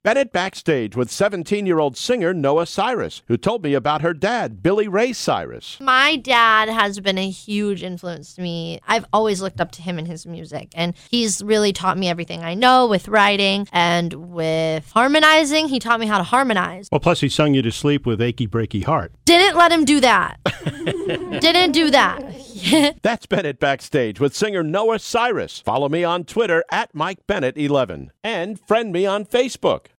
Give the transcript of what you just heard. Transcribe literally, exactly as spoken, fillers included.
Bennett backstage with seventeen-year-old singer Noah Cyrus, who told me about her dad, Billy Ray Cyrus. My dad has been a huge influence to me. I've always looked up to him and his music, and he's really taught me everything I know with writing and with harmonizing. He taught me how to harmonize. Well, plus he sung you to sleep with Achy Breaky Heart. Didn't let him do that. Didn't do that. That's Bennett backstage with singer Noah Cyrus. Follow me on Twitter at Mike Bennett eleven and friend me on Facebook.